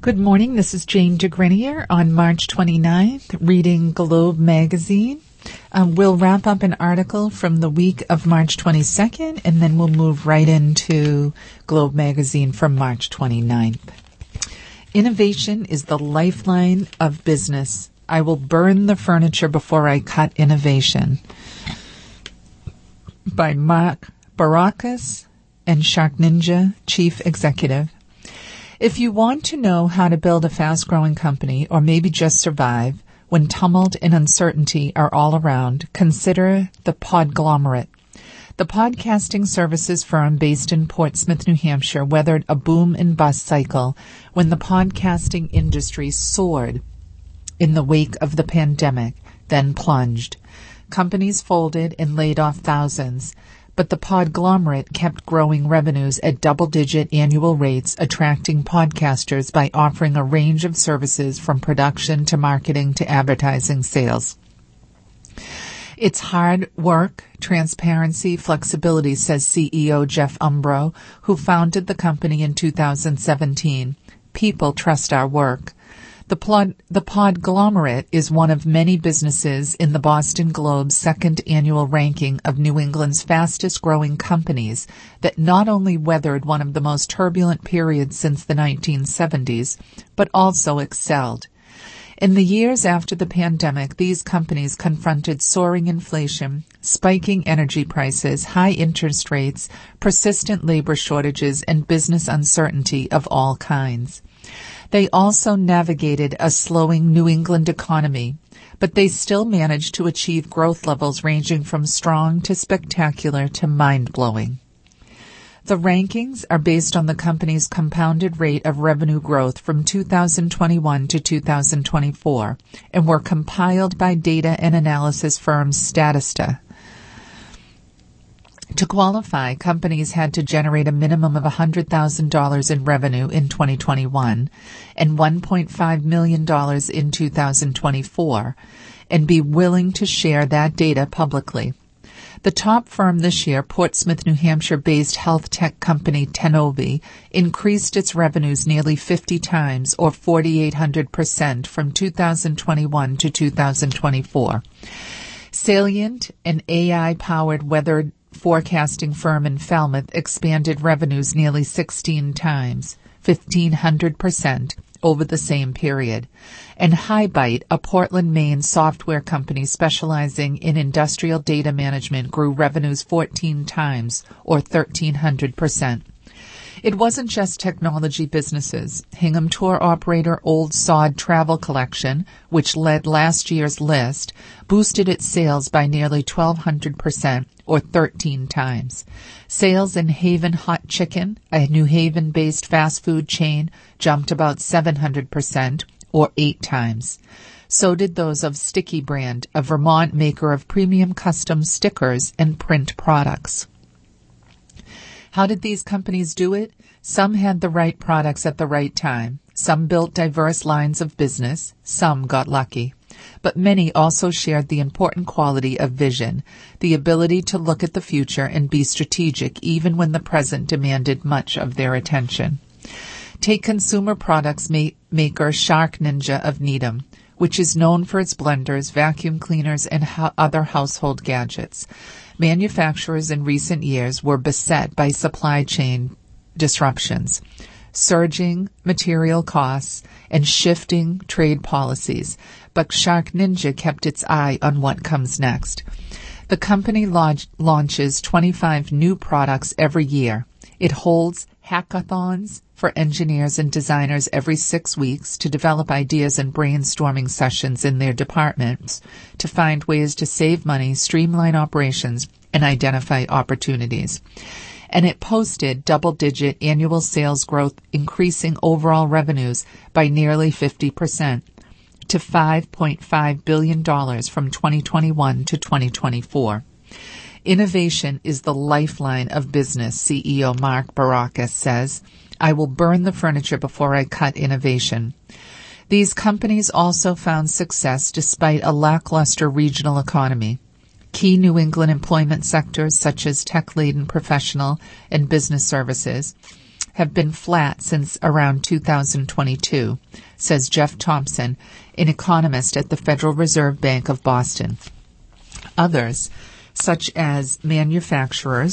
Good morning. This is Jane DeGrenier on March 29th, reading Globe Magazine. We'll wrap up an article from the week of March 22nd, and then we'll move right into Globe Magazine from March 29th. Innovation is the lifeline of business. I will burn the furniture before I cut innovation. By Mark Baracus and SharkNinja Chief Executive. If you want to know how to build a fast-growing company or maybe just survive when tumult and uncertainty are all around, consider the Podglomerate. The podcasting services firm based in Portsmouth, New Hampshire, weathered a boom and bust cycle when the podcasting industry soared in the wake of the pandemic, then plunged. Companies folded and laid off thousands. But the Podglomerate kept growing revenues at double-digit annual rates, attracting podcasters by offering a range of services from production to marketing to advertising sales. It's hard work, transparency, flexibility, says CEO Jeff Umbro, who founded the company in 2017. People trust our work. The Podglomerate is one of many businesses in the Boston Globe's second annual ranking of New England's fastest-growing companies that not only weathered one of the most turbulent periods since the 1970s, but also excelled. In the years after the pandemic, these companies confronted soaring inflation, spiking energy prices, high interest rates, persistent labor shortages, and business uncertainty of all kinds. They also navigated a slowing New England economy, but they still managed to achieve growth levels ranging from strong to spectacular to mind-blowing. The rankings are based on the company's compounded rate of revenue growth from 2021 to 2024 and were compiled by data and analysis firm Statista. To qualify, companies had to generate a minimum of $100,000 in revenue in 2021 and $1.5 million in 2024 and be willing to share that data publicly. The top firm this year, Portsmouth, New Hampshire-based health tech company Tenovi, increased its revenues nearly 50 times or 4,800% from 2021 to 2024. Salient, an AI-powered weather forecasting firm in Falmouth, expanded revenues nearly 16 times, 1,500%, over the same period. And HighByte, a Portland, Maine software company specializing in industrial data management, grew revenues 14 times, or 1,300%. It wasn't just technology businesses. Hingham tour operator Old Sod Travel Collection, which led last year's list, boosted its sales by nearly 1,200%, or 13 times. Sales in Haven Hot Chicken, a New Haven-based fast food chain, jumped about 700%, or 8 times. So did those of Sticky Brand, a Vermont maker of premium custom stickers and print products. How did these companies do it? Some had the right products at the right time. Some built diverse lines of business. Some got lucky. But many also shared the important quality of vision, the ability to look at the future and be strategic even when the present demanded much of their attention. Take consumer products maker SharkNinja of Needham, which is known for its blenders, vacuum cleaners, and other household gadgets. Manufacturers in recent years were beset by supply chain disruptions, surging material costs, and shifting trade policies, but SharkNinja kept its eye on what comes next. The company launches 25 new products every year. It holds hackathons for engineers and designers every 6 weeks to develop ideas and brainstorming sessions in their departments to find ways to save money, streamline operations, and identify opportunities. And it posted double-digit annual sales growth, increasing overall revenues by nearly 50% to $5.5 billion from 2021 to 2024. Innovation is the lifeline of business, CEO Mark Baracus says. I will burn the furniture before I cut innovation. These companies also found success despite a lackluster regional economy. Key New England employment sectors such as tech-laden professional and business services have been flat since around 2022, says Jeff Thompson, an economist at the Federal Reserve Bank of Boston. Others, such as manufacturing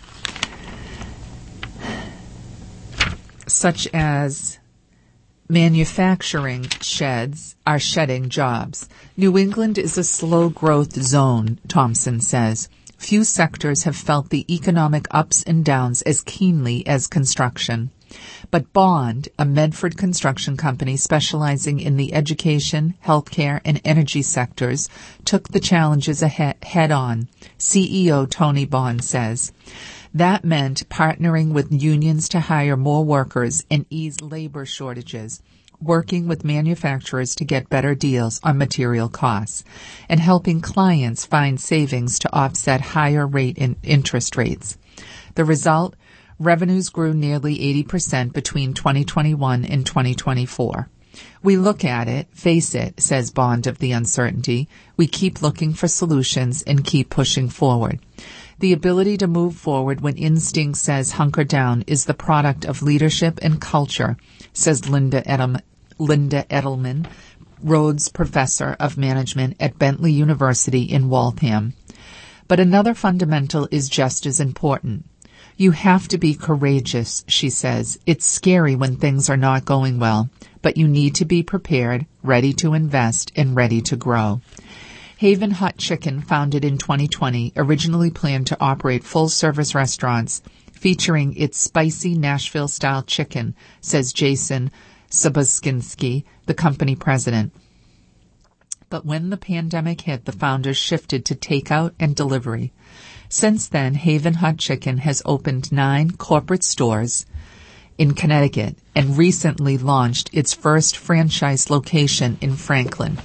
sheds, are shedding jobs. New England is a slow-growth zone, Thompson says. Few sectors have felt the economic ups and downs as keenly as construction. But Bond, a Medford construction company specializing in the education, healthcare, and energy sectors, took the challenges head on, CEO Tony Bond says. That meant partnering with unions to hire more workers and ease labor shortages, working with manufacturers to get better deals on material costs, and helping clients find savings to offset higher rate and interest rates. The result? Revenues grew nearly 80% between 2021 and 2024. We look at it, face it, says Bond of the uncertainty. We keep looking for solutions and keep pushing forward. The ability to move forward when instinct says hunker down is the product of leadership and culture, says Linda Edelman, Rhodes Professor of Management at Bentley University in Waltham. But another fundamental is just as important. You have to be courageous, she says. It's scary when things are not going well, but you need to be prepared, ready to invest, and ready to grow. Haven Hot Chicken, founded in 2020, originally planned to operate full-service restaurants featuring its spicy Nashville-style chicken, says Jason Soboskinski, the company president. But when the pandemic hit, the founders shifted to takeout and delivery. Since then, Haven Hot Chicken has opened 9 corporate stores in Connecticut and recently launched its first franchise location in Franklin.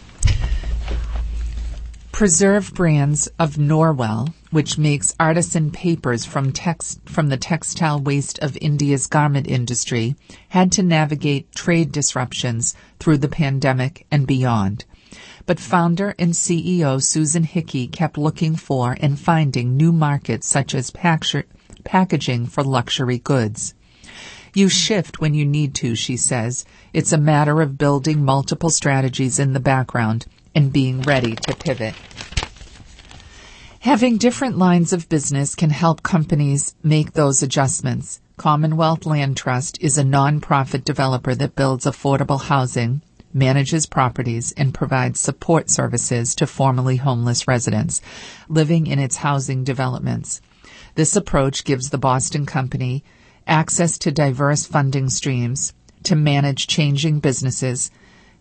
Preserve Brands of Norwell, which makes artisan papers from the textile waste of India's garment industry, had to navigate trade disruptions through the pandemic and beyond. But founder and CEO Susan Hickey kept looking for and finding new markets such as packaging for luxury goods. You shift when you need to, she says. It's a matter of building multiple strategies in the background and being ready to pivot. Having different lines of business can help companies make those adjustments. Commonwealth Land Trust is a nonprofit developer that builds affordable housing, manages properties, and provides support services to formerly homeless residents living in its housing developments. This approach gives the Boston company access to diverse funding streams to manage changing business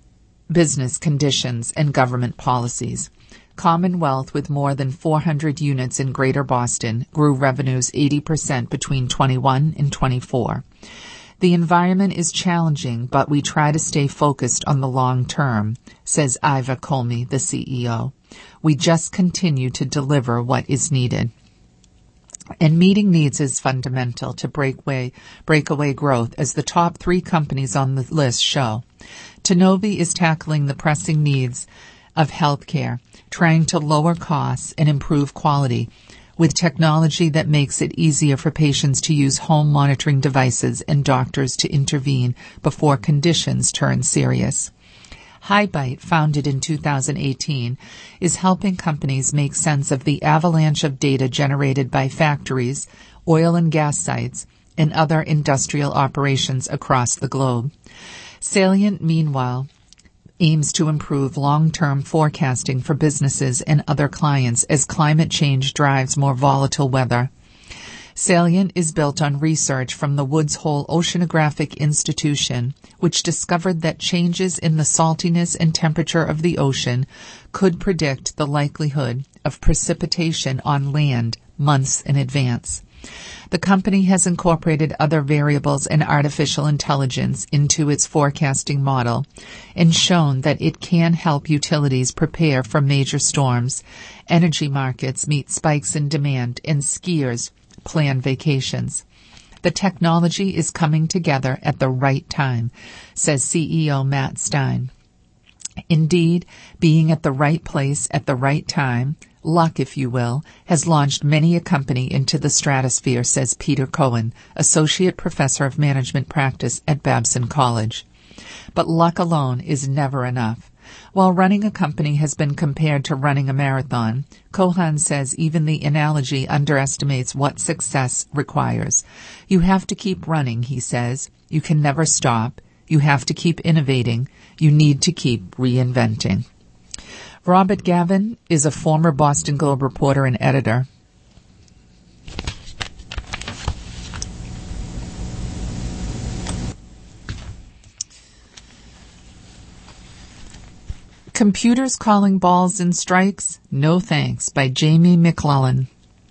conditions, and government policies. Commonwealth, with more than 400 units in Greater Boston, grew revenues 80% between 21 and 24. The environment is challenging, but we try to stay focused on the long term, says Iva Colmy, the CEO. We just continue to deliver what is needed. And meeting needs is fundamental to breakaway growth, as the top 3 companies on the list show. Tanovi is tackling the pressing needs of healthcare, trying to lower costs and improve quality with technology that makes it easier for patients to use home monitoring devices and doctors to intervene before conditions turn serious. HighBite, founded in 2018, is helping companies make sense of the avalanche of data generated by factories, oil and gas sites, and other industrial operations across the globe. Salient, meanwhile, aims to improve long-term forecasting for businesses and other clients as climate change drives more volatile weather. Salient is built on research from the Woods Hole Oceanographic Institution, which discovered that changes in the saltiness and temperature of the ocean could predict the likelihood of precipitation on land months in advance. The company has incorporated other variables and artificial intelligence into its forecasting model and shown that it can help utilities prepare for major storms, energy markets meet spikes in demand, and skiers plan vacations. The technology is coming together at the right time, says CEO Matt Stein. Indeed, being at the right place at the right time, Luck, if you will, has launched many a company into the stratosphere, says Peter Cohen, Associate Professor of Management Practice at Babson College. But luck alone is never enough. While running a company has been compared to running a marathon, Cohen says even the analogy underestimates what success requires. You have to keep running, he says. You can never stop. You have to keep innovating. You need to keep reinventing. Robert Gavin is a former Boston Globe reporter and editor. Computers Calling Balls and Strikes? No Thanks, by Jamie McClellan.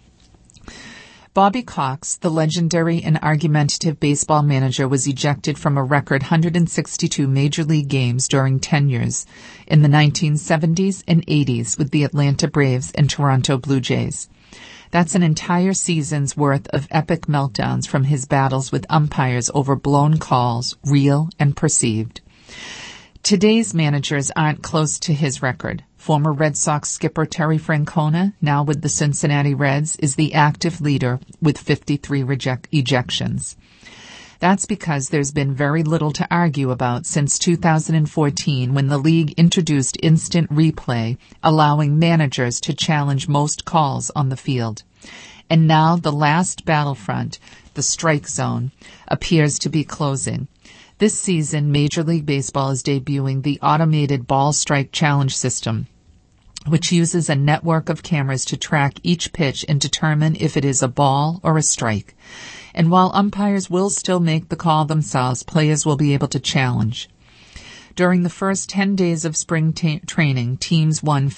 Bobby Cox, the legendary and argumentative baseball manager, was ejected from a record 162 Major League games during tenures in the 1970s and 80s with the Atlanta Braves and Toronto Blue Jays. That's an entire season's worth of epic meltdowns from his battles with umpires over blown calls, real and perceived. Today's managers aren't close to his record. Former Red Sox skipper Terry Francona, now with the Cincinnati Reds, is the active leader with 53 ejections. That's because there's been very little to argue about since 2014, when the league introduced instant replay, allowing managers to challenge most calls on the field. And now the last battlefront, the strike zone, appears to be closing. This season, Major League Baseball is debuting the automated ball strike challenge system, which uses a network of cameras to track each pitch and determine if it is a ball or a strike. And while umpires will still make the call themselves, players will be able to challenge. During the first 10 days of spring training, teams won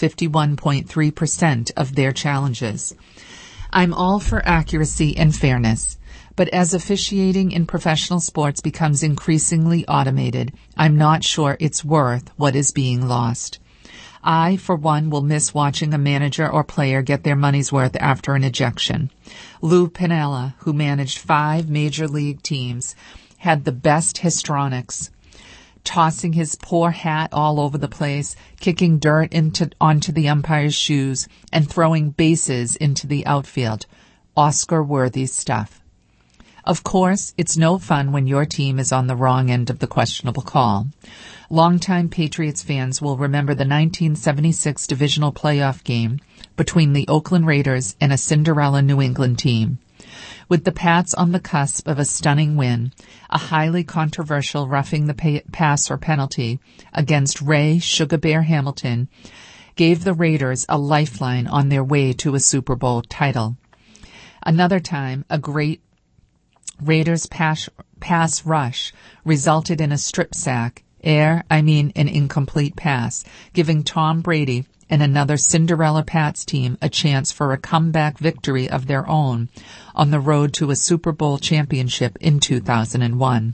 51.3% of their challenges. I'm all for accuracy and fairness. But as officiating in professional sports becomes increasingly automated, I'm not sure it's worth what is being lost. I, for one, will miss watching a manager or player get their money's worth after an ejection. Lou Piniella, who managed 5 major league teams, had the best histrionics, tossing his poor hat all over the place, kicking dirt onto the umpire's shoes, and throwing bases into the outfield. Oscar-worthy stuff. Of course, it's no fun when your team is on the wrong end of the questionable call. Longtime Patriots fans will remember the 1976 divisional playoff game between the Oakland Raiders and a Cinderella New England team. With the Pats on the cusp of a stunning win, a highly controversial roughing the passer penalty against Ray Sugar Bear Hamilton gave the Raiders a lifeline on their way to a Super Bowl title. Another time, a great Raiders pass rush resulted in a strip sack, an incomplete pass, giving Tom Brady and another Cinderella Pats team a chance for a comeback victory of their own on the road to a Super Bowl championship in 2001.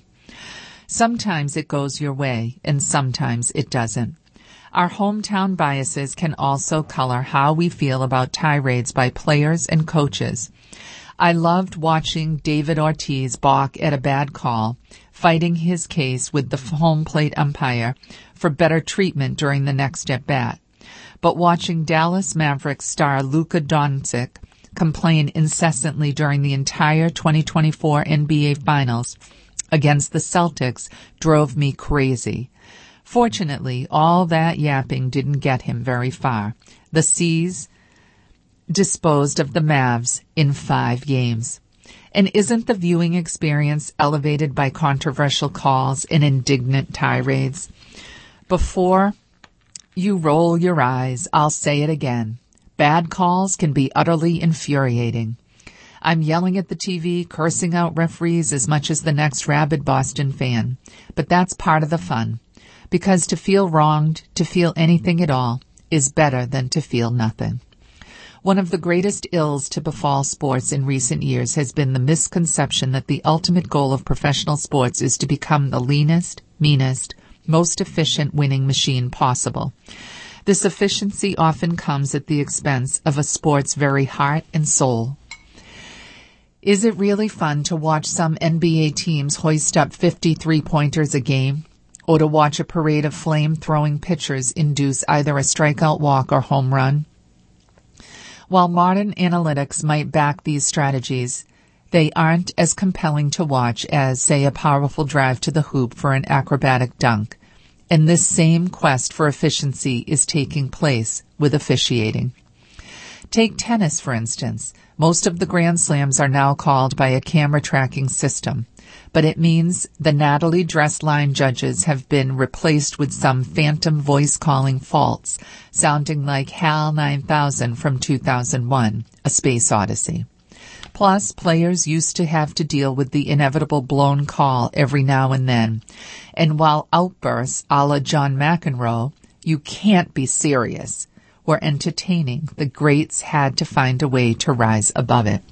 Sometimes it goes your way, and sometimes it doesn't. Our hometown biases can also color how we feel about tirades by players and coaches. I loved watching David Ortiz balk at a bad call, fighting his case with the home plate umpire for better treatment during the next at-bat. But watching Dallas Mavericks star Luka Doncic complain incessantly during the entire 2024 NBA Finals against the Celtics drove me crazy. Fortunately, all that yapping didn't get him very far. The C's disposed of the Mavs in 5 games. And isn't the viewing experience elevated by controversial calls and indignant tirades? Before you roll your eyes, I'll say it again. Bad calls can be utterly infuriating. I'm yelling at the TV, cursing out referees as much as the next rabid Boston fan. But that's part of the fun. Because to feel wronged, to feel anything at all, is better than to feel nothing. One of the greatest ills to befall sports in recent years has been the misconception that the ultimate goal of professional sports is to become the leanest, meanest, most efficient winning machine possible. This efficiency often comes at the expense of a sport's very heart and soul. Is it really fun to watch some NBA teams hoist up 50 three-pointers a game? Or to watch a parade of flame-throwing pitchers induce either a strikeout walk or home run? While modern analytics might back these strategies, they aren't as compelling to watch as, say, a powerful drive to the hoop for an acrobatic dunk. And this same quest for efficiency is taking place with officiating. Take tennis, for instance. Most of the Grand Slams are now called by a camera tracking system, but it means the nattily dressed line judges have been replaced with some phantom voice calling faults, sounding like HAL 9000 from 2001, A Space Odyssey. Plus, players used to have to deal with the inevitable blown call every now and then, and while outbursts a la John McEnroe, "You can't be serious," were entertaining, the greats had to find a way to rise above it.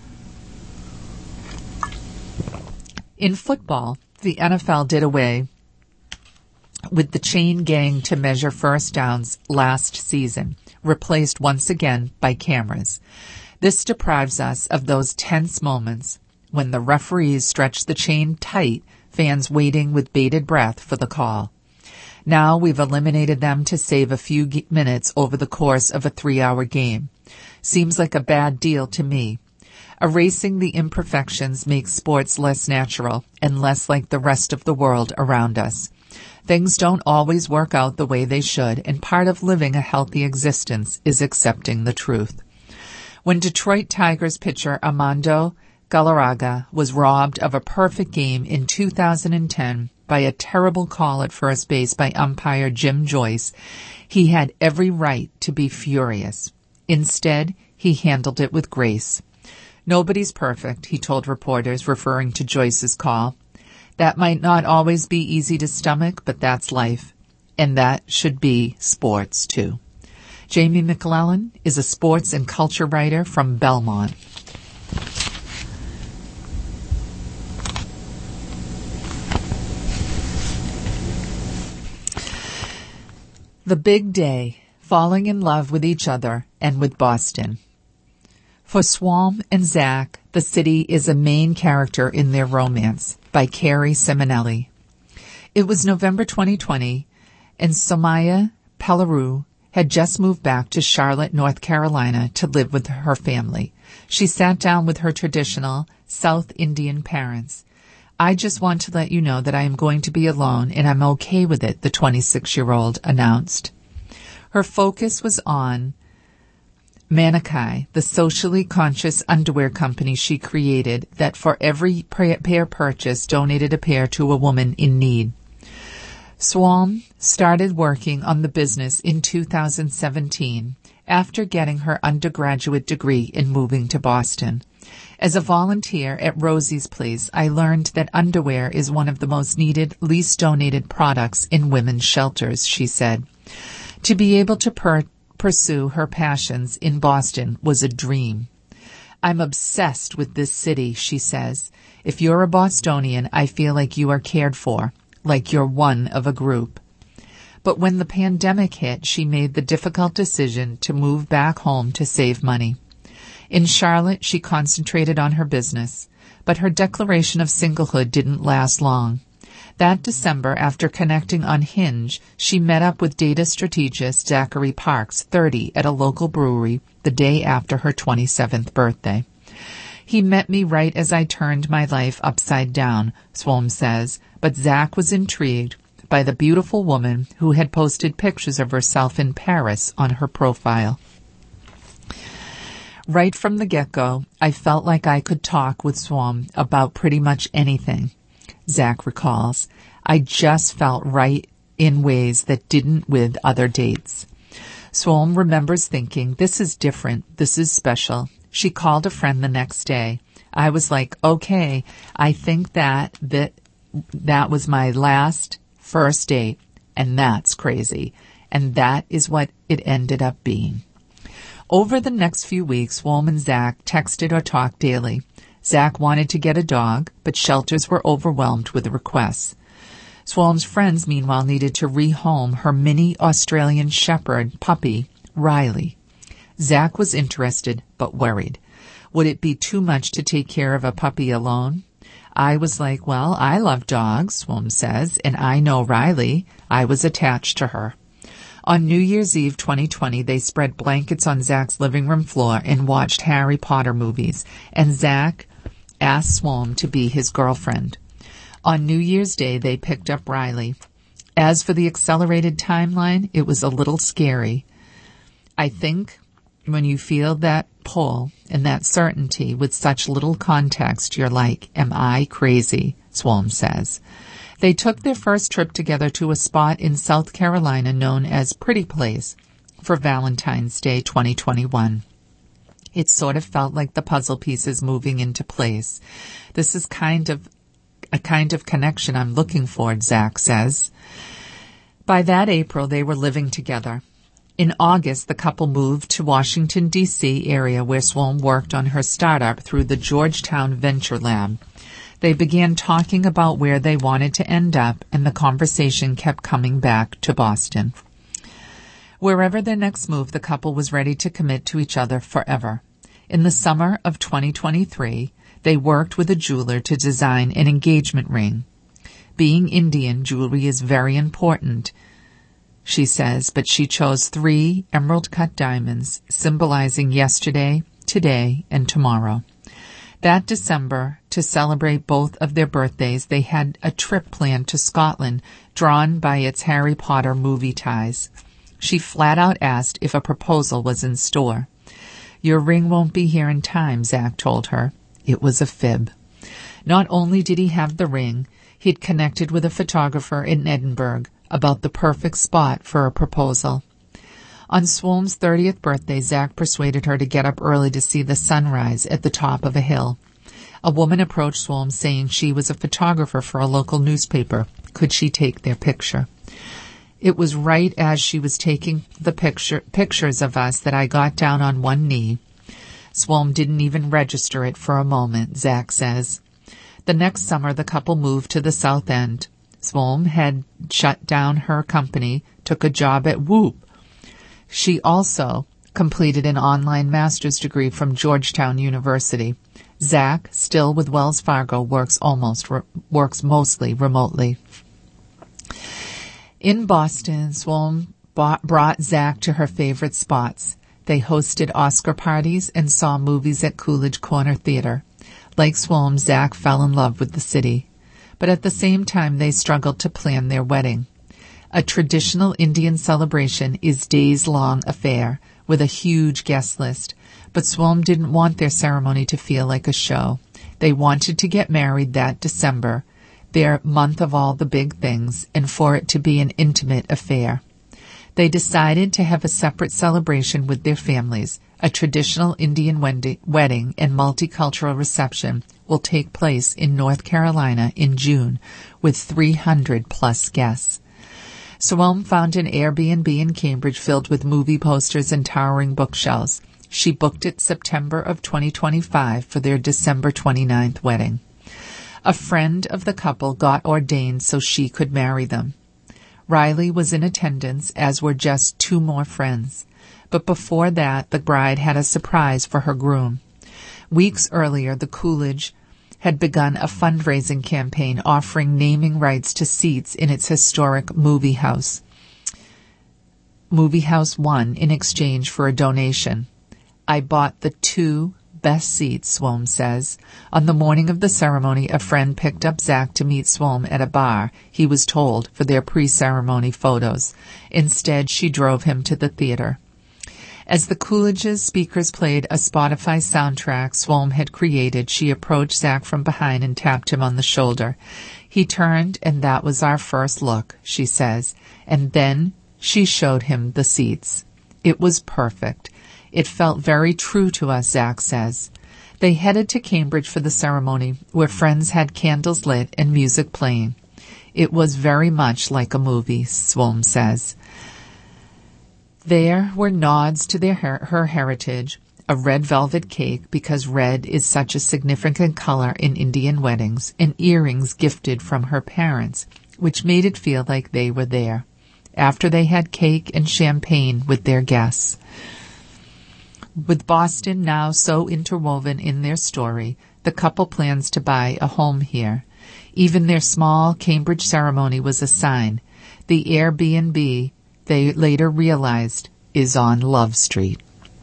In football, the NFL did away with the chain gang to measure first downs last season, replaced once again by cameras. This deprives us of those tense moments when the referees stretch the chain tight, fans waiting with bated breath for the call. Now we've eliminated them to save a few minutes over the course of a 3-hour game. Seems like a bad deal to me. Erasing the imperfections makes sports less natural and less like the rest of the world around us. Things don't always work out the way they should, and part of living a healthy existence is accepting the truth. When Detroit Tigers pitcher Armando Galarraga was robbed of a perfect game in 2010 by a terrible call at first base by umpire Jim Joyce, he had every right to be furious. Instead, he handled it with grace. "Nobody's perfect," he told reporters, referring to Joyce's call. "That might not always be easy to stomach, but that's life. And that should be sports, too." Jamie McClellan is a sports and culture writer from Belmont. The big day, falling in love with each other and with Boston. For Swam and Zach, the city is a main character in their romance, by Carrie Simonelli. It was November 2020, and Somaya Pellaru had just moved back to Charlotte, North Carolina to live with her family. She sat down with her traditional South Indian parents. "I just want to let you know that I am going to be alone and I'm okay with it," the 26-year-old announced. Her focus was on Manikai, the socially conscious underwear company she created that for every pair purchased donated a pair to a woman in need. Swam started working on the business in 2017 after getting her undergraduate degree and moving to Boston. As a volunteer at Rosie's Place, I learned that underwear is one of the most needed, least donated products in women's shelters, she said. To be able to pursue her passions in Boston was a dream. "I'm obsessed with this city," she says. "If you're a Bostonian, I feel like you are cared for, like you're one of a group." But when the pandemic hit, she made the difficult decision to move back home to save money. In Charlotte, she concentrated on her business, but her declaration of singlehood didn't last long. That December, after connecting on Hinge, she met up with data strategist Zachary Parks, 30, at a local brewery the day after her 27th birthday. "He met me right as I turned my life upside down," Swam says, but Zach was intrigued by the beautiful woman who had posted pictures of herself in Paris on her profile. "Right from the get-go, I felt like I could talk with Swam about pretty much anything," Zach recalls. "I just felt right in ways that didn't with other dates." Swam remembers thinking, "This is different. This is special." She called a friend the next day. "I was like, okay, I think that was my first date, and that's crazy." And that is what it ended up being. Over the next few weeks, Swam and Zach texted or talked daily. Zach wanted to get a dog, but shelters were overwhelmed with requests. Swam's friends, meanwhile, needed to rehome her mini Australian Shepherd puppy, Riley. Zach was interested, but worried. Would it be too much to take care of a puppy alone? I was like, "Well, I love dogs," Swam says, "and I know Riley. I was attached to her." On New Year's Eve 2020, they spread blankets on Zach's living room floor and watched Harry Potter movies, and Zach asked Swolm to be his girlfriend. On New Year's Day, they picked up Riley. As for the accelerated timeline, it was a little scary. I think when you feel that pull and that certainty with such little context, you're like, am I crazy? Swolm says. They took their first trip together to a spot in South Carolina known as Pretty Place for Valentine's Day 2021. It sort of felt like the puzzle pieces moving into place. This is a kind of connection I'm looking for, Zach says. By that April, they were living together. In August, the couple moved to Washington, D.C. area where Swolm worked on her startup through the Georgetown Venture Lab. They began talking about where they wanted to end up, and the conversation kept coming back to Boston. Wherever their next move, the couple was ready to commit to each other forever. In the summer of 2023, they worked with a jeweler to design an engagement ring. Being Indian, jewelry is very important, she says, but she chose 3 emerald-cut diamonds, symbolizing yesterday, today, and tomorrow. That December, to celebrate both of their birthdays, they had a trip planned to Scotland, drawn by its Harry Potter movie ties. She flat out asked if a proposal was in store. Your ring won't be here in time, Zach told her. It was a fib. Not only did he have the ring, he'd connected with a photographer in Edinburgh about the perfect spot for a proposal. On Swolm's 30th birthday, Zach persuaded her to get up early to see the sunrise at the top of a hill. A woman approached Swolm saying she was a photographer for a local newspaper. Could she take their picture? It was right as she was taking the pictures of us that I got down on one knee. Swolm didn't even register it for a moment, Zach says. The next summer, the couple moved to the South End. Swolm had shut down her company, took a job at Whoop. She also completed an online master's degree from Georgetown University. Zach, still with Wells Fargo, works mostly remotely. In Boston, Swolm brought Zach to her favorite spots. They hosted Oscar parties and saw movies at Coolidge Corner Theater. Like Swolm, Zach fell in love with the city. But at the same time, they struggled to plan their wedding. A traditional Indian celebration is days-long affair with a huge guest list, but Swolm didn't want their ceremony to feel like a show. They wanted to get married that December, their month of all the big things, and for it to be an intimate affair. They decided to have a separate celebration with their families. A traditional Indian wedding and multicultural reception will take place in North Carolina in June with 300-plus guests. Swolm found an Airbnb in Cambridge filled with movie posters and towering bookshelves. She booked it September of 2025 for their December 29th wedding. A friend of the couple got ordained so she could marry them. Riley was in attendance, as were just 2 more friends. But before that, the bride had a surprise for her groom. Weeks earlier, the Coolidge had begun a fundraising campaign offering naming rights to seats in its historic movie house. Movie House 1 in exchange for a donation. I bought the 2 best seats, Swolm says. On the morning of the ceremony, a friend picked up Zach to meet Swolm at a bar, he was told, for their pre-ceremony photos. Instead, she drove him to the theater. As the Coolidge's speakers played a Spotify soundtrack Swolm had created, she approached Zach from behind and tapped him on the shoulder. He turned, and that was our first look, she says, and then she showed him the seats. It was perfect. It felt very true to us, Zach says. They headed to Cambridge for the ceremony, where friends had candles lit and music playing. It was very much like a movie, Swolm says. There were nods to her heritage, a red velvet cake because red is such a significant color in Indian weddings, and earrings gifted from her parents, which made it feel like they were there. After they had cake and champagne with their guests. With Boston now so interwoven in their story, the couple plans to buy a home here. Even their small Cambridge ceremony was a sign. The Airbnb they later realized is on Love Street.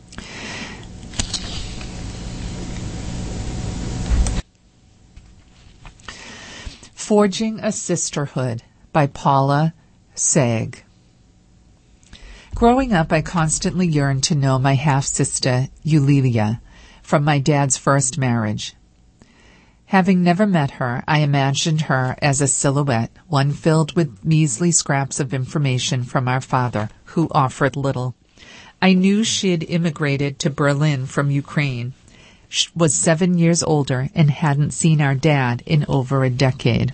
Forging a Sisterhood by Paula Sag. Growing up, I constantly yearned to know my half-sister, Yulia, from my dad's first marriage. Having never met her, I imagined her as a silhouette, one filled with measly scraps of information from our father, who offered little. I knew she had immigrated to Berlin from Ukraine, was 7 years older, and hadn't seen our dad in over a decade.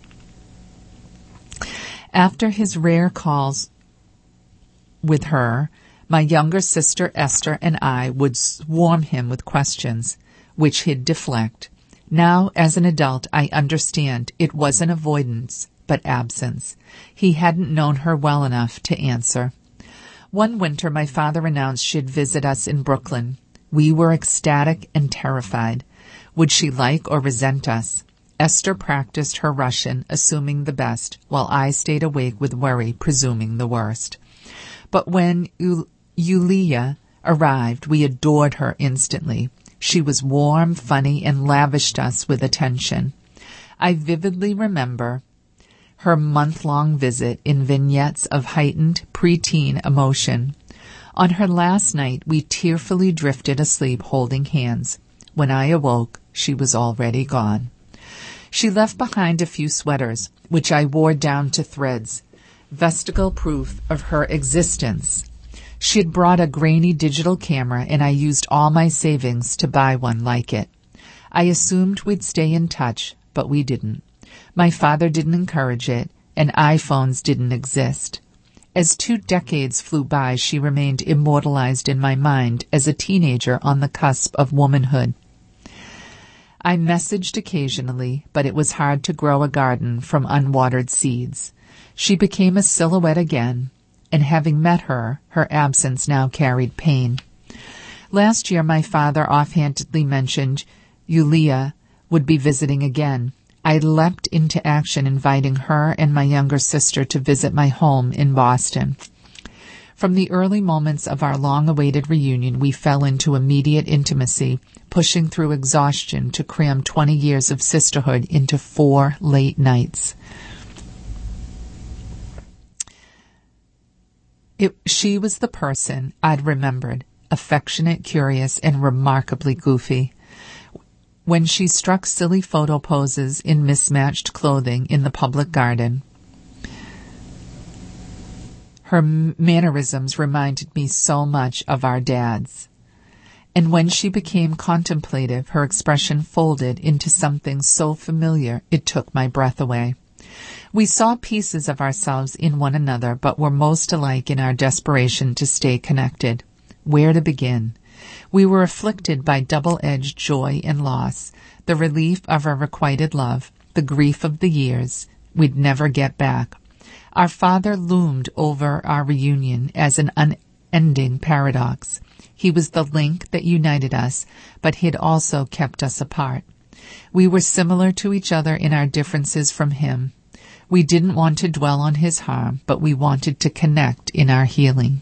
After his rare calls with her, my younger sister Esther and I would swarm him with questions, which he'd deflect. Now, as an adult, I understand it wasn't avoidance, but absence. He hadn't known her well enough to answer. One winter, my father announced she'd visit us in Brooklyn. We were ecstatic and terrified. Would she like or resent us? Esther practiced her Russian, assuming the best, while I stayed awake with worry, presuming the worst. But when Yulia arrived, we adored her instantly. She was warm, funny, and lavished us with attention. I vividly remember her month-long visit in vignettes of heightened preteen emotion. On her last night, we tearfully drifted asleep holding hands. When I awoke, she was already gone. She left behind a few sweaters, which I wore down to threads, vestigial proof of her existence. She had brought a grainy digital camera, and I used all my savings to buy one like it. I assumed we'd stay in touch, but we didn't. My father didn't encourage it, and iPhones didn't exist. As 2 decades flew by, she remained immortalized in my mind as a teenager on the cusp of womanhood. I messaged occasionally, but it was hard to grow a garden from unwatered seeds. She became a silhouette again, and having met her, her absence now carried pain. Last year, my father offhandedly mentioned Yulia would be visiting again. I leapt into action, inviting her and my younger sister to visit my home in Boston. From the early moments of our long-awaited reunion, we fell into immediate intimacy, pushing through exhaustion to cram 20 years of sisterhood into 4 late nights. She was the person I'd remembered, affectionate, curious, and remarkably goofy. When she struck silly photo poses in mismatched clothing in the public garden, her mannerisms reminded me so much of our dad's. And when she became contemplative, her expression folded into something so familiar it took my breath away. We saw pieces of ourselves in one another, but were most alike in our desperation to stay connected. Where to begin? We were afflicted by double-edged joy and loss, the relief of our requited love, the grief of the years we'd never get back. Our father loomed over our reunion as an unending paradox. He was the link that united us, but he'd also kept us apart. We were similar to each other in our differences from him. We didn't want to dwell on his harm, but we wanted to connect in our healing.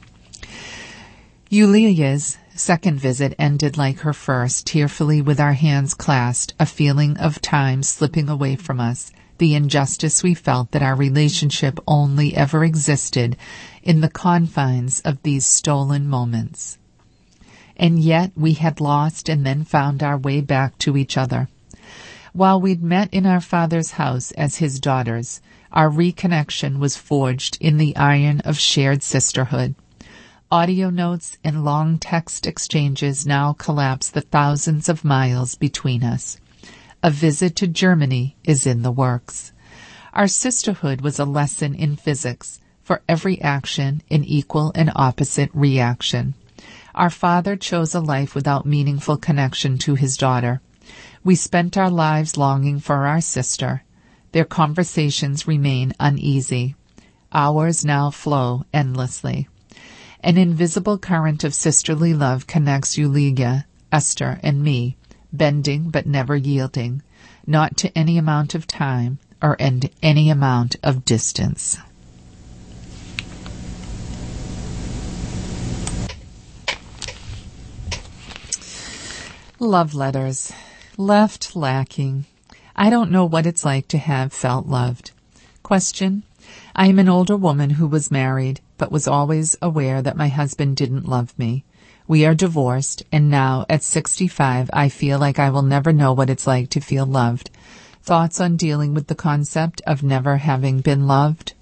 Yulia's second visit ended like her first, tearfully with our hands clasped, a feeling of time slipping away from us, the injustice we felt that our relationship only ever existed in the confines of these stolen moments. And yet we had lost and then found our way back to each other. While we'd met in our father's house as his daughters, our reconnection was forged in the iron of shared sisterhood. Audio notes and long text exchanges now collapse the thousands of miles between us. A visit to Germany is in the works. Our sisterhood was a lesson in physics. For every action, an equal and opposite reaction. Our father chose a life without meaningful connection to his daughter. We spent our lives longing for our sister. Their conversations remain uneasy. Ours now flow endlessly. An invisible current of sisterly love connects Yulia, Esther, and me, bending but never yielding, not to any amount of time or any amount of distance. Love letters. Left lacking. I don't know what it's like to have felt loved. Question. I am an older woman who was married, but was always aware that my husband didn't love me. We are divorced, and now, at 65, I feel like I will never know what it's like to feel loved. Thoughts on dealing with the concept of never having been loved?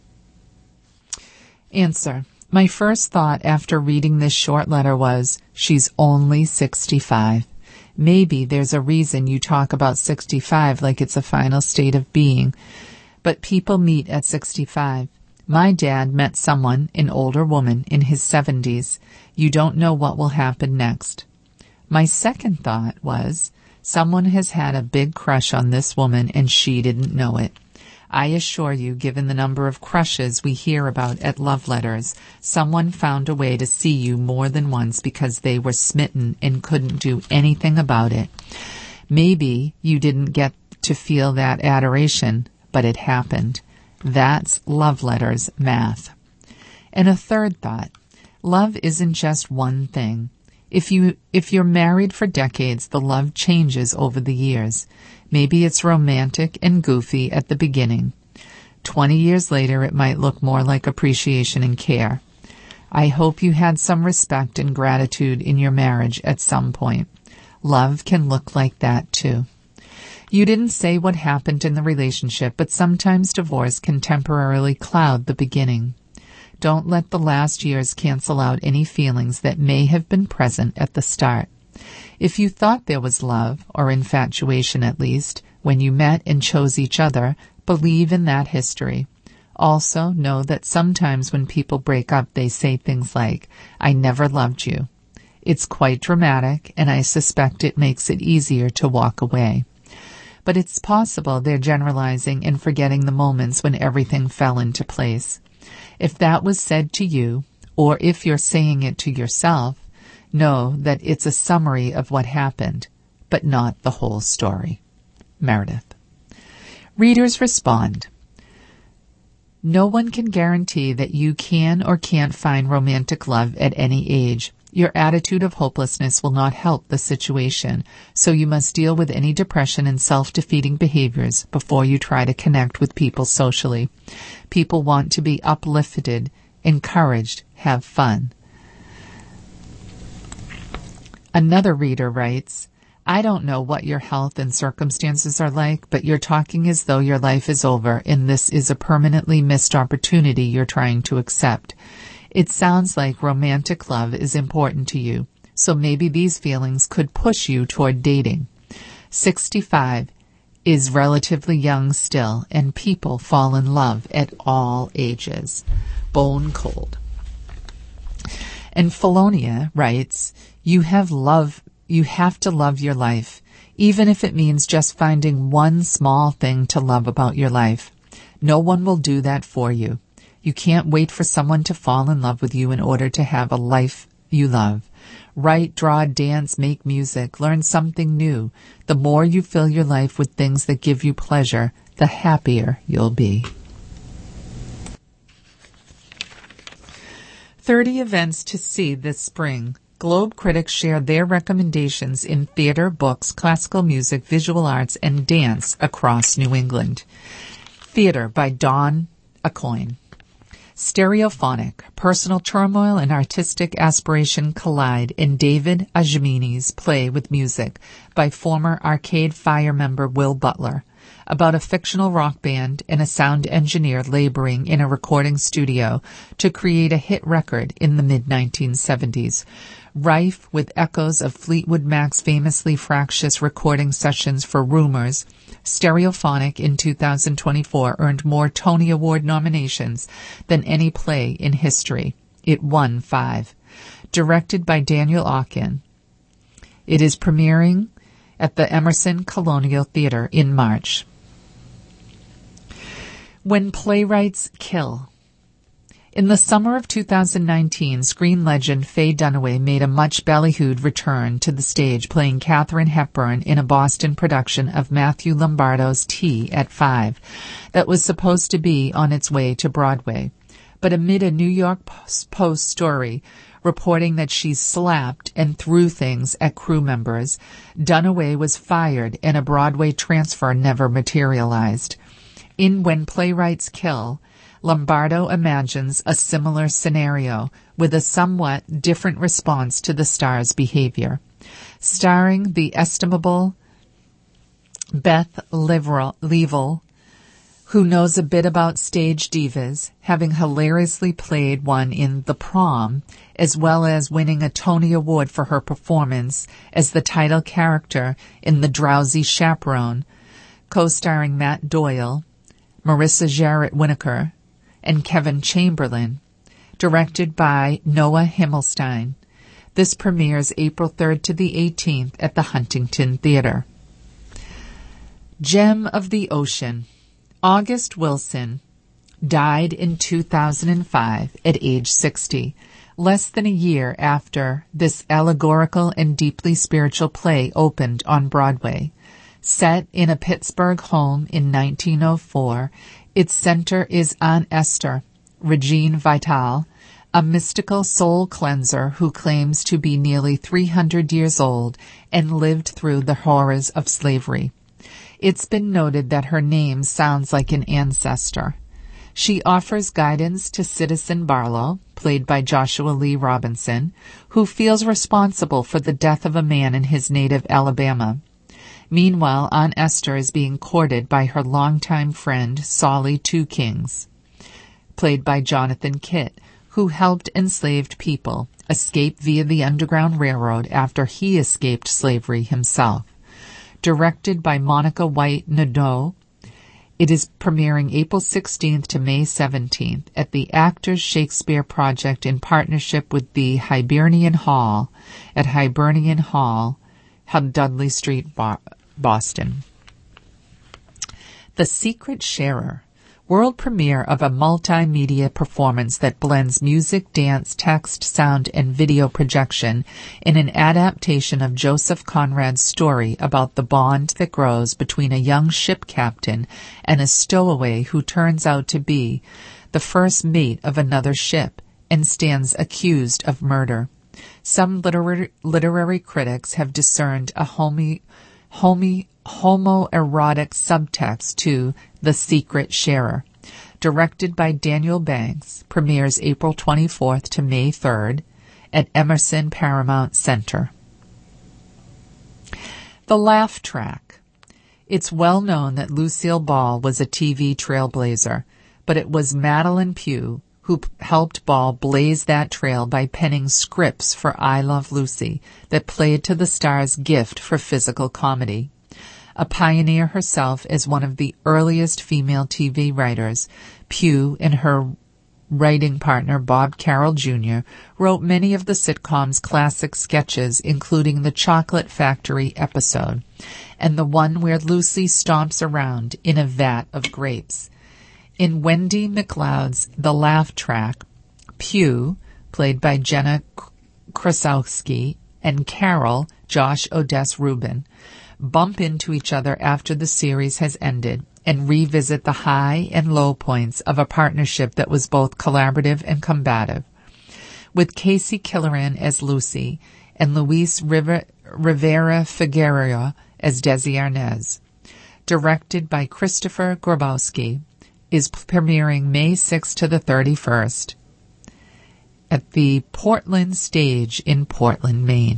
Answer. My first thought after reading this short letter was, she's only 65. Maybe there's a reason you talk about 65 like it's a final state of being. But people meet at 65. My dad met someone, an older woman, in his 70s. You don't know what will happen next. My second thought was, someone has had a big crush on this woman and she didn't know it. I assure you, given the number of crushes we hear about at love letters, someone found a way to see you more than once because they were smitten and couldn't do anything about it. Maybe you didn't get to feel that adoration, but it happened. That's love letters math. And a third thought, love isn't just one thing. If you're married for decades, the love changes over the years. Maybe it's romantic and goofy at the beginning. 20 years later, it might look more like appreciation and care. I hope you had some respect and gratitude in your marriage at some point. Love can look like that too. You didn't say what happened in the relationship, but sometimes divorce can temporarily cloud the beginning. Don't let the last years cancel out any feelings that may have been present at the start. If you thought there was love, or infatuation at least, when you met and chose each other, believe in that history. Also, know that sometimes when people break up, they say things like, I never loved you. It's quite dramatic, and I suspect it makes it easier to walk away. But it's possible they're generalizing and forgetting the moments when everything fell into place. If that was said to you, or if you're saying it to yourself, know that it's a summary of what happened, but not the whole story. Meredith. Readers respond. No one can guarantee that you can or can't find romantic love at any age. Your attitude of hopelessness will not help the situation, so you must deal with any depression and self-defeating behaviors before you try to connect with people socially. People want to be uplifted, encouraged, have fun. Another reader writes, I don't know what your health and circumstances are like, but you're talking as though your life is over and this is a permanently missed opportunity you're trying to accept. It sounds like romantic love is important to you, so maybe these feelings could push you toward dating. 65 is relatively young still, and people fall in love at all ages. Bone cold. And Felonia writes, you have to love your life, even if it means just finding one small thing to love about your life. No one will do that for you. You can't wait for someone to fall in love with you in order to have a life you love. Write, draw, dance, make music, learn something new. The more you fill your life with things that give you pleasure, the happier you'll be. 30 events to see this spring. Globe critics share their recommendations in theater, books, classical music, visual arts, and dance across New England. Theater by Dawn Aucoin. Stereophonic, personal turmoil and artistic aspiration collide in David Ajmini's play with music by former Arcade Fire member Will Butler, about a fictional rock band and a sound engineer laboring in a recording studio to create a hit record in the mid-1970s. Rife with echoes of Fleetwood Mac's famously fractious recording sessions for Rumors, Stereophonic in 2024 earned more Tony Award nominations than any play in history. It won 5. Directed by Daniel Aukin. It is premiering at the Emerson Colonial Theater in March. When Playwrights Kill. In the summer of 2019, screen legend Faye Dunaway made a much ballyhooed return to the stage, playing Katharine Hepburn in a Boston production of Matthew Lombardo's Tea at 5 that was supposed to be on its way to Broadway. But amid a New York Post story reporting that she slapped and threw things at crew members, Dunaway was fired and a Broadway transfer never materialized. In When Playwrights Kill, Lombardo imagines a similar scenario with a somewhat different response to the star's behavior. Starring the estimable Beth Leavel, who knows a bit about stage divas, having hilariously played one in The Prom, as well as winning a Tony Award for her performance as the title character in The Drowsy Chaperone, co-starring Matt Doyle, Marissa Jarrett Winokur, and Kevin Chamberlain, directed by Noah Himmelstein. This premieres April 3rd to the 18th at the Huntington Theater. Gem of the Ocean. August Wilson died in 2005 at age 60, less than a year after this allegorical and deeply spiritual play opened on Broadway. Set in a Pittsburgh home in 1904, its center is Aunt Esther, Regine Vital, a mystical soul cleanser who claims to be nearly 300 years old and lived through the horrors of slavery. It's been noted that her name sounds like an ancestor. She offers guidance to Citizen Barlow, played by Joshua Lee Robinson, who feels responsible for the death of a man in his native Alabama. Meanwhile, Aunt Esther is being courted by her longtime friend, Solly Two Kings, played by Jonathan Kitt, who helped enslaved people escape via the Underground Railroad after he escaped slavery himself. Directed by Monica White Nadeau, it is premiering April 16th to May 17th at the Actors Shakespeare Project in partnership with the Hibernian Hall at Hibernian Hall, Dudley Street, Boston. The Secret Sharer, world premiere of a multimedia performance that blends music, dance, text, sound, and video projection in an adaptation of Joseph Conrad's story about the bond that grows between a young ship captain and a stowaway who turns out to be the first mate of another ship and stands accused of murder. Some literary critics have discerned a homoerotic subtext to The Secret Sharer. Directed by Daniel Banks, premieres April 24th to May 3rd at Emerson Paramount Center. The Laugh Track. It's well known that Lucille Ball was a TV trailblazer, but it was Madeline Pugh who helped Ball blaze that trail by penning scripts for I Love Lucy that played to the star's gift for physical comedy. A pioneer herself as one of the earliest female TV writers, Pugh and her writing partner Bob Carroll Jr. wrote many of the sitcom's classic sketches, including the Chocolate Factory episode and the one where Lucy stomps around in a vat of grapes. In Wendy McLeod's The Laugh Track, Pugh, played by Jenna Krasowski, and Carol, Josh Odess Rubin, bump into each other after the series has ended and revisit the high and low points of a partnership that was both collaborative and combative. With Casey Killeran as Lucy and Luis Rivera Figueroa as Desi Arnaz. Directed by Christopher Grabowski, is premiering May 6th to the 31st at the Portland Stage in Portland, Maine.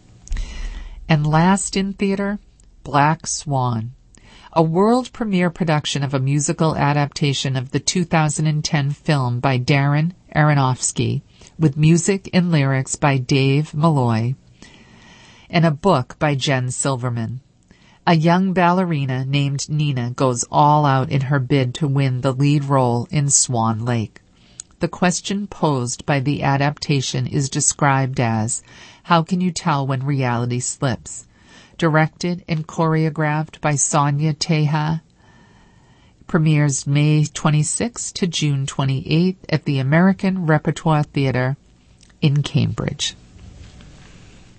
And last in theater, Black Swan, a world premiere production of a musical adaptation of the 2010 film by Darren Aronofsky, with music and lyrics by Dave Malloy, and a book by Jen Silverman. A young ballerina named Nina goes all out in her bid to win the lead role in Swan Lake. The question posed by the adaptation is described as, how can you tell when reality slips? Directed and choreographed by Sonia Teja, premieres May 26 to June 28th at the American Repertoire Theatre in Cambridge.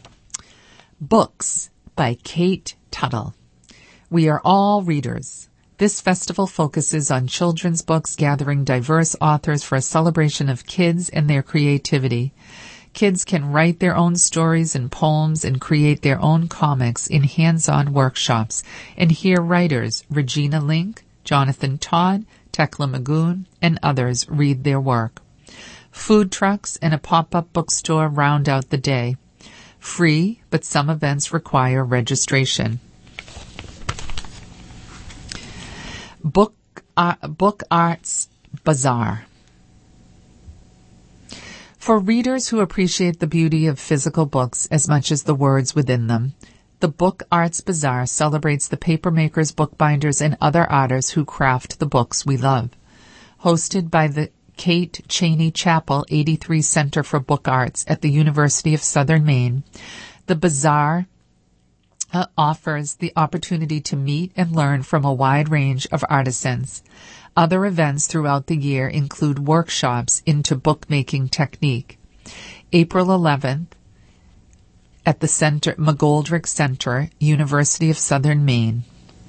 Books by Kate Tuttle. We are all readers. This festival focuses on children's books, gathering diverse authors for a celebration of kids and their creativity. Kids can write their own stories and poems and create their own comics in hands-on workshops and hear writers Regina Link, Jonathan Todd, Tekla Magoon, and others read their work. Food trucks and a pop-up bookstore round out the day. Free, but some events require registration. Book Arts Bazaar. For readers who appreciate the beauty of physical books as much as the words within them, the Book Arts Bazaar celebrates the papermakers, bookbinders, and other artists who craft the books we love. Hosted by the Kate Cheney Chapel 83 Center for Book Arts at the University of Southern Maine, the bazaar offers the opportunity to meet and learn from a wide range of artisans. Other events throughout the year include workshops into bookmaking technique. April 11th at the McGoldrick Center, University of Southern Maine.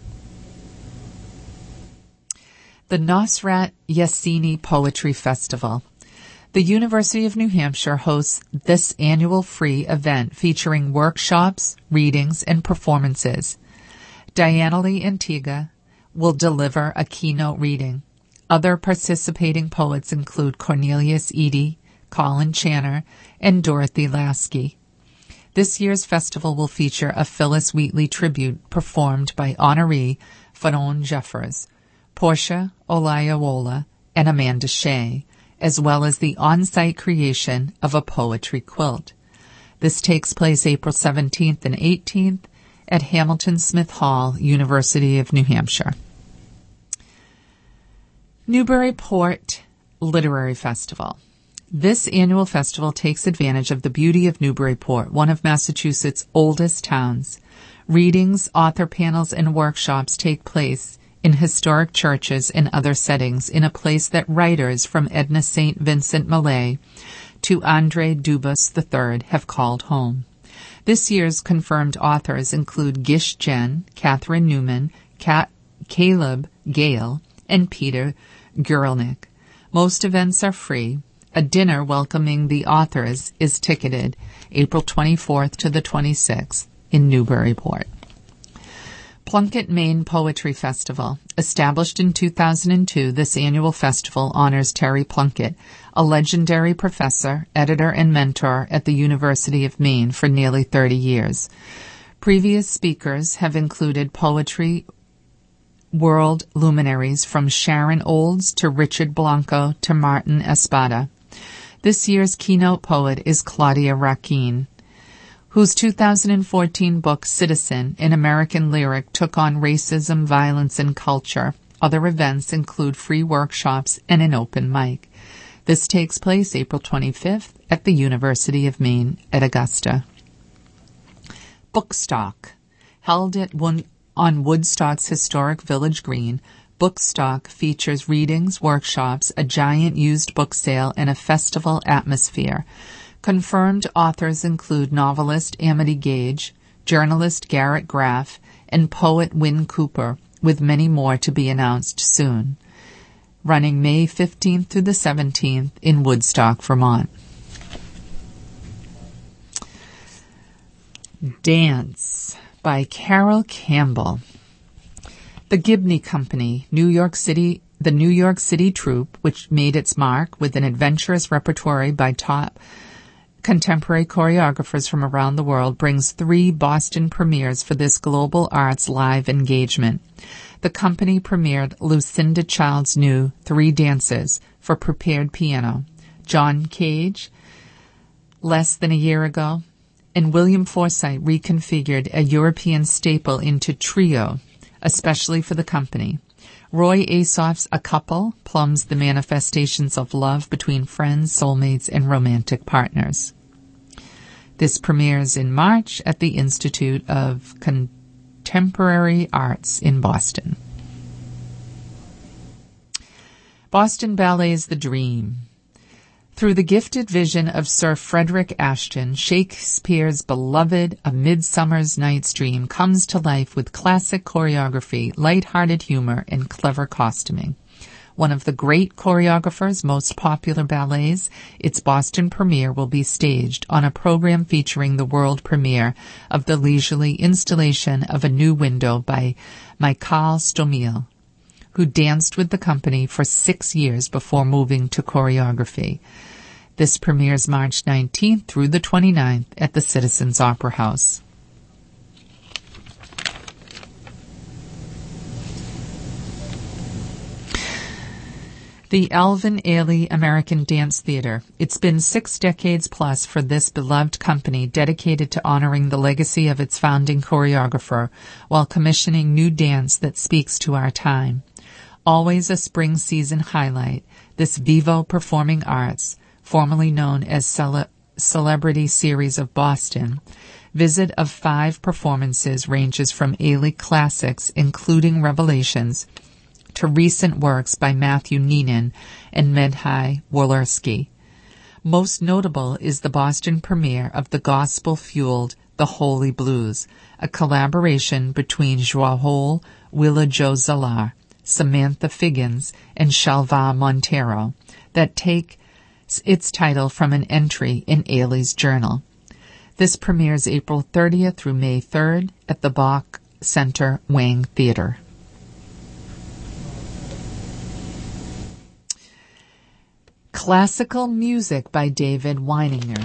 The Nosrat Yassini Poetry Festival. The University of New Hampshire hosts this annual free event featuring workshops, readings, and performances. Diana Lee Antigua will deliver a keynote reading. Other participating poets include Cornelius Eady, Colin Channer, and Dorothy Lasky. This year's festival will feature a Phyllis Wheatley tribute performed by honoree Fanon Jeffers, Portia Olayawola, and Amanda Shea, as well as the on-site creation of a poetry quilt. This takes place April 17th and 18th at Hamilton Smith Hall, University of New Hampshire. Newburyport Literary Festival. This annual festival takes advantage of the beauty of Newburyport, one of Massachusetts' oldest towns. Readings, author panels, and workshops take place in historic churches and other settings in a place that writers from Edna St. Vincent Millay to Andre Dubus III have called home. This year's confirmed authors include Gish Jen, Catherine Newman, Caleb Gale, and Peter Guralnick. Most events are free. A dinner welcoming the authors is ticketed April 24th to the 26th in Newburyport. Plunkett, Maine Poetry Festival. Established in 2002, this annual festival honors Terry Plunkett, a legendary professor, editor, and mentor at the University of Maine for nearly 30 years. Previous speakers have included poetry world luminaries from Sharon Olds to Richard Blanco to Martin Espada. This year's keynote poet is Claudia Rackine, whose 2014 book Citizen, an American Lyric, took on racism, violence, and culture. Other events include free workshops and an open mic. This takes place April 25th at the University of Maine at Augusta. Bookstock. Held on Woodstock's historic Village Green, Bookstock features readings, workshops, a giant used book sale, and a festival atmosphere. Confirmed authors include novelist Amity Gage, journalist Garrett Graff, and poet Wynn Cooper, with many more to be announced soon. Running May 15th through the 17th in Woodstock, Vermont. Dance by Carol Campbell. The Gibney Company, the New York City troupe, which made its mark with an adventurous repertoire by top contemporary choreographers from around the world, brings 3 Boston premieres for this global arts live engagement. The company premiered Lucinda Child's new 3 Dances for prepared piano, John Cage, less than a year ago, and William Forsythe reconfigured a European staple into trio, especially for the company. Roy Asoff's A Couple plumbs the manifestations of love between friends, soulmates, and romantic partners. This premieres in March at the Institute of Contemporary Arts in Boston. Boston Ballet's The Dream. Through the gifted vision of Sir Frederick Ashton, Shakespeare's beloved A Midsummer's Night's Dream comes to life with classic choreography, light-hearted humor, and clever costuming. One of the great choreographer's most popular ballets, its Boston premiere will be staged on a program featuring the world premiere of the leisurely installation of A New Window by Michael Stomil, who danced with the company for 6 years before moving to choreography. This premieres March 19th through the 29th at the Citizens Opera House. The Alvin Ailey American Dance Theater. It's been 6 decades plus for this beloved company dedicated to honoring the legacy of its founding choreographer while commissioning new dance that speaks to our time. Always a spring season highlight, this Vivo Performing Arts, formerly known as Celebrity Series of Boston, visit of 5 performances ranges from Ailey classics, including Revelations, to recent works by Matthew Neenan and Medhai Wolersky. Most notable is the Boston premiere of the gospel-fueled The Holy Blues, a collaboration between Joao Willa Jo Zalar, Samantha Figgins, and Shalva Montero, that takes its title from an entry in Ailey's journal. This premieres April 30th through May 3rd at the Bach Center Wang Theater. Classical music by David Weininger.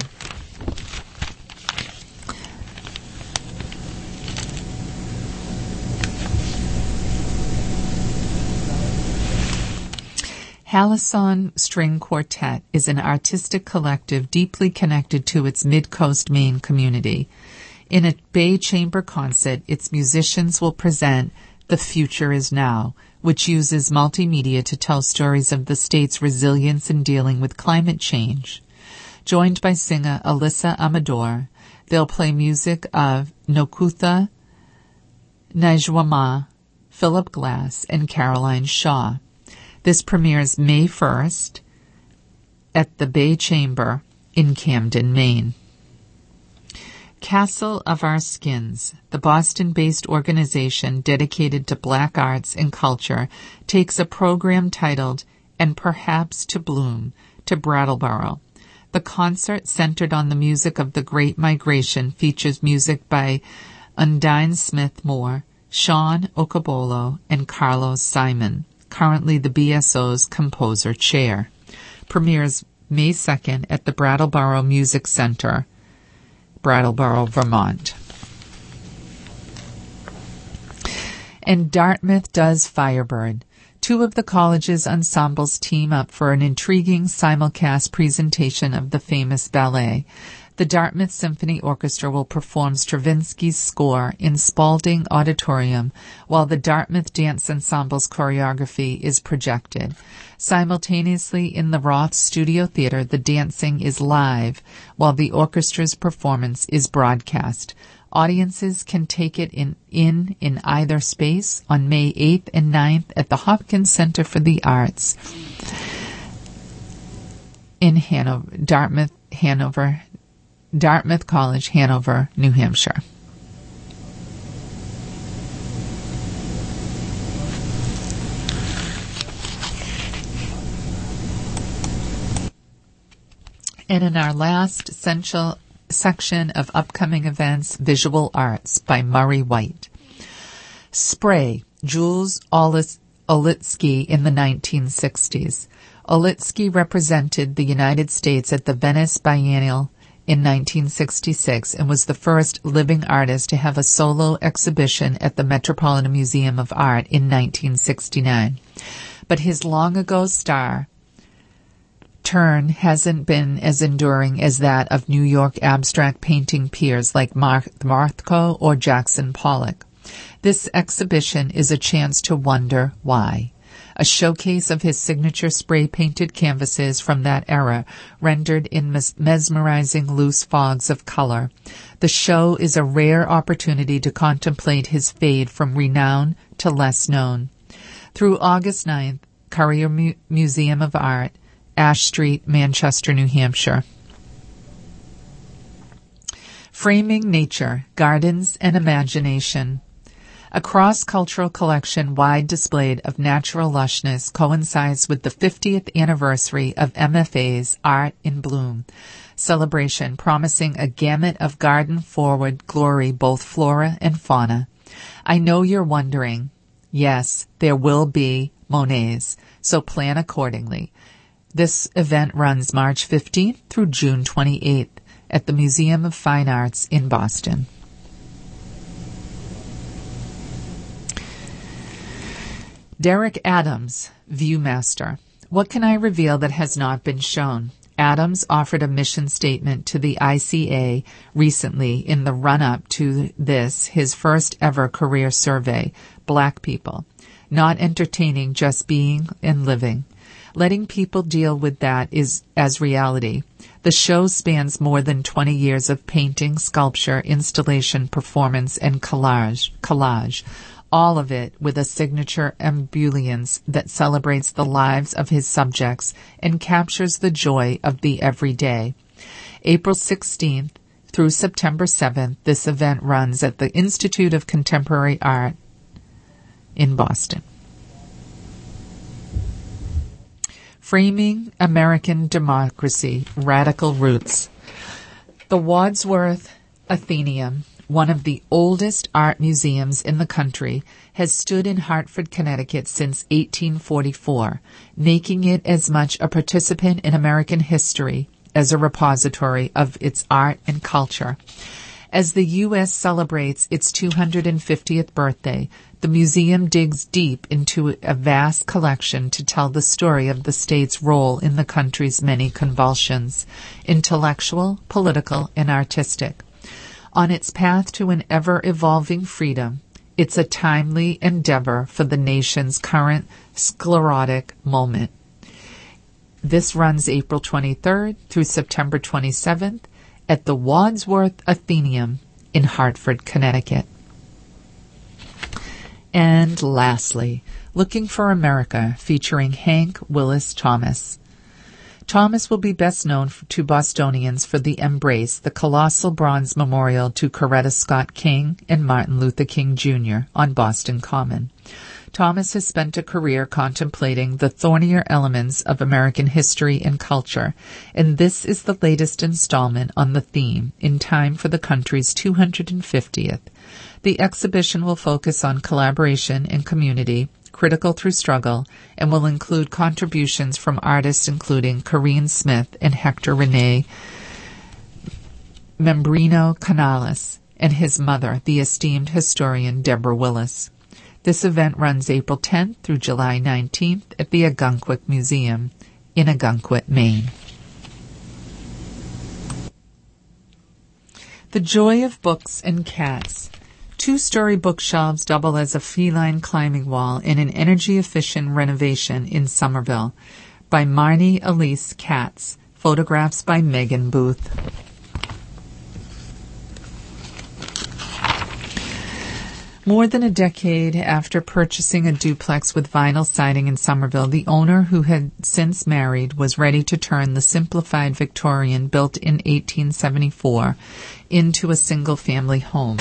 Halisson String Quartet is an artistic collective deeply connected to its Mid-Coast Maine community. In a Bay Chamber concert, its musicians will present The Future Is Now, which uses multimedia to tell stories of the state's resilience in dealing with climate change. Joined by singer Alyssa Amador, they'll play music of Nokutha Najwama, Philip Glass, and Caroline Shaw. This premieres May 1st at the Bay Chamber in Camden, Maine. Castle of Our Skins, the Boston-based organization dedicated to Black arts and culture, takes a program titled And Perhaps to Bloom to Brattleboro. The concert, centered on the music of the Great Migration, features music by Undine Smith Moore, Sean Okabolo, and Carlos Simon, currently the BSO's composer chair. Premieres May 2nd at the Brattleboro Music Center, Brattleboro, Vermont. And Dartmouth Does Firebird. 2 of the college's ensembles team up for an intriguing simulcast presentation of the famous ballet. The Dartmouth Symphony Orchestra will perform Stravinsky's score in Spalding Auditorium, while the Dartmouth Dance Ensemble's choreography is projected. Simultaneously in the Roth Studio Theater, the dancing is live, while the orchestra's performance is broadcast. Audiences can take it in either space on May 8th and 9th at the Hopkins Center for the Arts in Hanover, Dartmouth College, Hanover, New Hampshire. And in our last essential section of upcoming events, Visual Arts by Murray White. Spray, Jules Olitsky in the 1960s. Olitsky represented the United States at the Venice Biennial in 1966 and was the first living artist to have a solo exhibition at the Metropolitan Museum of Art in 1969. But his long-ago star turn hasn't been as enduring as that of New York abstract painting peers like Rothko or Jackson Pollock. This exhibition is a chance to wonder why. A showcase of his signature spray-painted canvases from that era, rendered in mesmerizing loose fogs of color. The show is a rare opportunity to contemplate his fade from renown to less known. Through August 9th, Currier Museum of Art, Ash Street, Manchester, New Hampshire. Framing Nature, Gardens and Imagination. A cross-cultural collection wide displayed of natural lushness coincides with the 50th anniversary of MFA's Art in Bloom celebration, promising a gamut of garden-forward glory, both flora and fauna. I know you're wondering. Yes, there will be Monets, so plan accordingly. This event runs March 15th through June 28th at the Museum of Fine Arts in Boston. Derek Adams, Viewmaster. What can I reveal that has not been shown? Adams offered a mission statement to the ICA recently in the run-up to this, his first ever career survey, Black People. Not entertaining, just being and living. Letting people deal with that is as reality. The show spans more than 20 years of painting, sculpture, installation, performance, and collage. All of it with a signature ebullience that celebrates the lives of his subjects and captures the joy of the everyday. April 16th through September 7th, this event runs at the Institute of Contemporary Art in Boston. Framing American Democracy, Radical Roots. The Wadsworth Atheneum, one of the oldest art museums in the country, has stood in Hartford, Connecticut since 1844, making it as much a participant in American history as a repository of its art and culture. As the U.S. celebrates its 250th birthday, the museum digs deep into a vast collection to tell the story of the state's role in the country's many convulsions, intellectual, political, and artistic. On its path to an ever-evolving freedom, it's a timely endeavor for the nation's current sclerotic moment. This runs April 23rd through September 27th at the Wadsworth Atheneum in Hartford, Connecticut. And lastly, Looking for America, featuring Hank Willis Thomas. Thomas will be best known to Bostonians for the Embrace, the colossal bronze memorial to Coretta Scott King and Martin Luther King Jr. on Boston Common. Thomas has spent a career contemplating the thornier elements of American history and culture, and this is the latest installment on the theme, in time for the country's 250th. The exhibition will focus on collaboration and community, critical through struggle, and will include contributions from artists including Corinne Smith and Hector Rene Membrino Canales, and his mother, the esteemed historian Deborah Willis. This event runs April 10th through July 19th at the Ogunquit Museum in Ogunquit, Maine. The Joy of Books and Cats. 2-story bookshelves double as a feline climbing wall in an energy-efficient renovation in Somerville by Marnie Elise Katz. Photographs by Megan Booth. More than a decade after purchasing a duplex with vinyl siding in Somerville, the owner, who had since married, was ready to turn the simplified Victorian built in 1874 into a single-family home.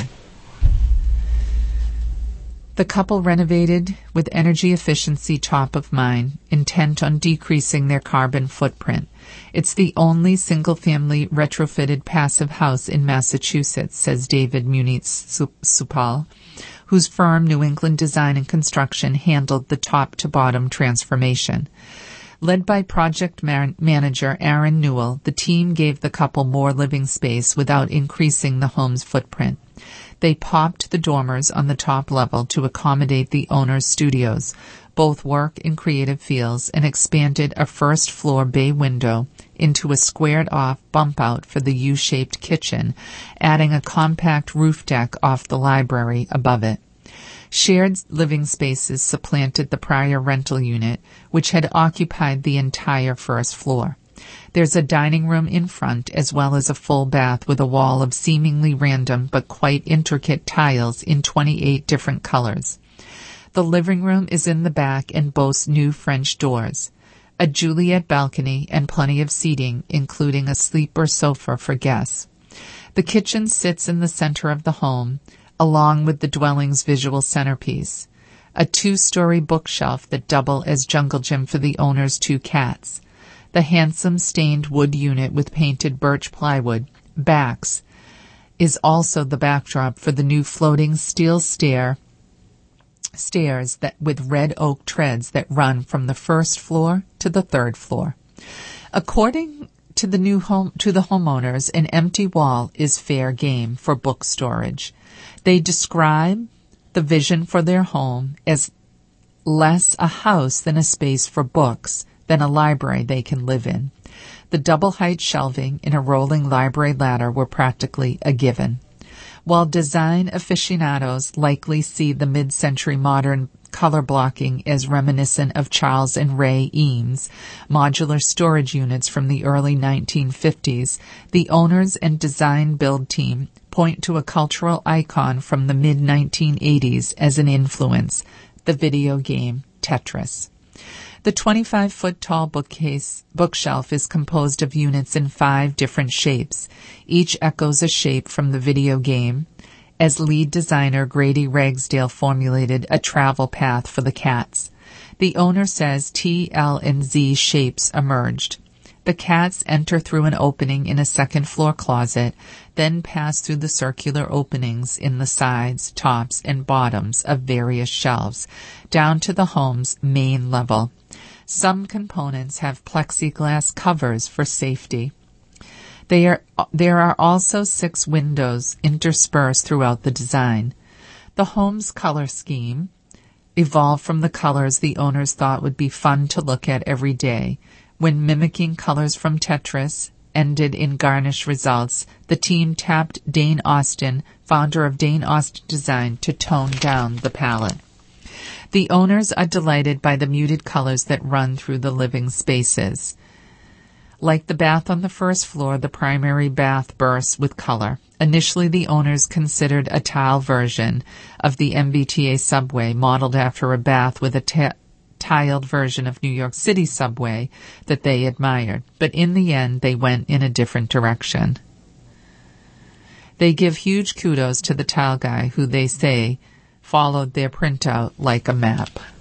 The couple renovated with energy efficiency top of mind, intent on decreasing their carbon footprint. It's the only single-family retrofitted passive house in Massachusetts, says David Muniz-Supal, whose firm New England Design and Construction handled the top-to-bottom transformation. Led by project manager Aaron Newell, the team gave the couple more living space without increasing the home's footprint. They popped the dormers on the top level to accommodate the owner's studios, both work and creative fields, and expanded a first-floor bay window into a squared-off bump-out for the U-shaped kitchen, adding a compact roof deck off the library above it. Shared living spaces supplanted the prior rental unit, which had occupied the entire first floor. There's a dining room in front, as well as a full bath with a wall of seemingly random but quite intricate tiles in 28 different colors. The living room is in the back and boasts new French doors. a Juliet balcony, and plenty of seating, including a sleeper sofa for guests. The kitchen sits in the center of the home, along with the dwelling's visual centerpiece, a 2-story bookshelf that double as jungle gym for the owner's 2 cats. The handsome stained wood unit with painted birch plywood backs is also the backdrop for the new floating steel stairs that with red oak treads that run from the 1st floor to the 3rd floor. According to the homeowners, an empty wall is fair game for book storage. They describe the vision for their home as less a house than a space for books than a library they can live in. The double-height shelving and a rolling library ladder were practically a given. While design aficionados likely see the mid-century modern color blocking as reminiscent of Charles and Ray Eames modular storage units from the early 1950s, the owners and design build team point to a cultural icon from the mid-1980s as an influence, the video game Tetris. The 25-foot-tall bookshelf is composed of units in 5 different shapes. Each echoes a shape from the video game, as lead designer Grady Ragsdale formulated a travel path for the cats. The owner says T, L, and Z shapes emerged. The cats enter through an opening in a second-floor closet, then pass through the circular openings in the sides, tops, and bottoms of various shelves, down to the home's main level. Some components have plexiglass covers for safety. There are also 6 windows interspersed throughout the design. The home's color scheme evolved from the colors the owners thought would be fun to look at every day. When mimicking colors from Tetris ended in garnish results, the team tapped Dane Austin, founder of Dane Austin Design, to tone down the palette. The owners are delighted by the muted colors that run through the living spaces. Like the bath on the 1st floor, the primary bath bursts with color. Initially, the owners considered a tile version of the MBTA subway, modeled after a bath with a tiled version of New York City subway that they admired. But in the end, they went in a different direction. They give huge kudos to the tile guy, who they say followed their printout like a map.